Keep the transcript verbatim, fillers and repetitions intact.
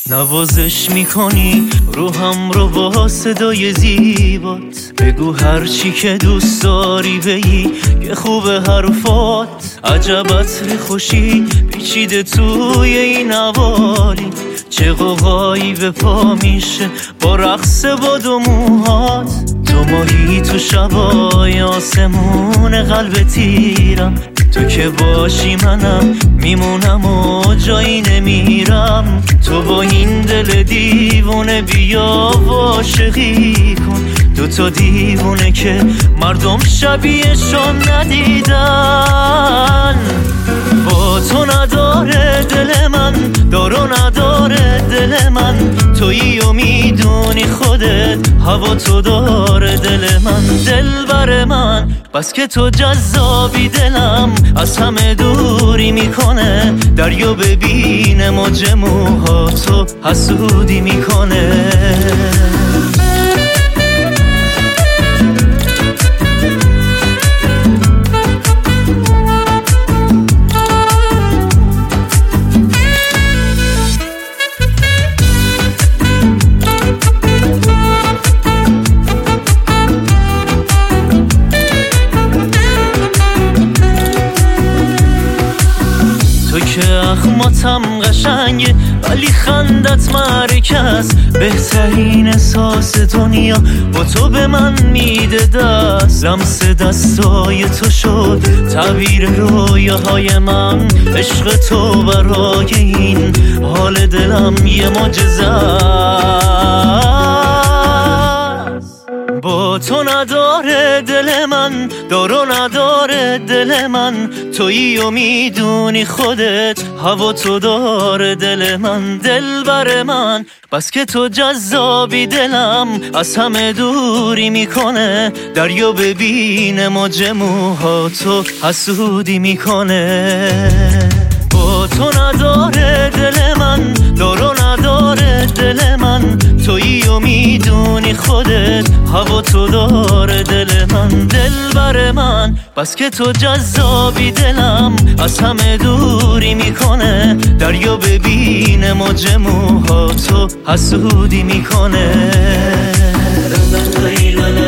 نوازش میکنی روحم رو با صدای زیبات، بگو هرچی که دوست داری بگی که خوبه حرفات. عجب عطر خوشی پیچیده توی این نوالی، چه قوقایی به پا میشه با رقص باد و موهات. تو ماهی تو شبای آسمون قلب تیرم، تو که باشی منم میمونم و جایی نمیرم. تو با این دل دیوونه بیا و عاشقی کن، دو تا دیوونه که مردم شبیهشون ندیدن. با تو نداره دل من، دارو نداره دل من، تویی و میدونی خودت هوا تو داره دل من. دل بر من بس که تو جذابی، دلم از همه دوری میکنه، دریا ببینه موج موهاتو حسودی میکنه. تو که اخماتم قشنگه ولی خندت مرکز، بهترین احساس دنیا با تو به من میده دست. لمس دستای تو شد تعبیر رویاهای من، عشق تو برای این حال دلم یه معجزه است. با تو نداره دل من، دارو نداره دل من، تویی و میدونی خودت هوا تو داره دل من. دل بر من بس که تو جذابی، دلم از همه دوری میکنه، دریا ببینه موج موهاتو حسودی میکنه. با تو نداره دل من، دارو نداره دل من، تویی و میدونی خودت هوا تو داره دل من. دل بر من بس که تو جذابی، دلم از همه دوری میکنه، دریا ببینه موج موهاتو حسودی میکنه.